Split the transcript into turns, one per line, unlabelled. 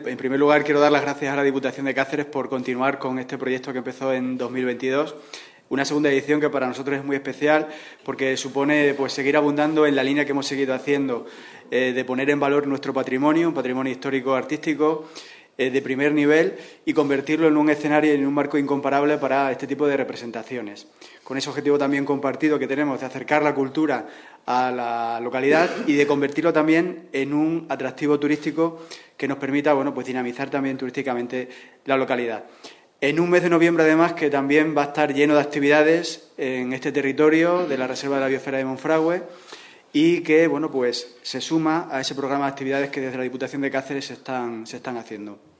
En primer lugar, quiero dar las gracias a la Diputación de Cáceres por continuar con este proyecto que empezó en 2022. Una segunda edición que para nosotros es muy especial porque supone seguir abundando en la línea que hemos seguido haciendo de poner en valor nuestro patrimonio, un patrimonio histórico-artístico de primer nivel y convertirlo en un escenario y en un marco incomparable para este tipo de representaciones. Con ese objetivo también compartido que tenemos de acercar la cultura a la localidad y de convertirlo también en un atractivo turístico que nos permita dinamizar también turísticamente la localidad. En un mes de noviembre, además, que también va a estar lleno de actividades en este territorio de la Reserva de la Biosfera de Monfragüe y que se suma a ese programa de actividades que desde la Diputación de Cáceres se están haciendo.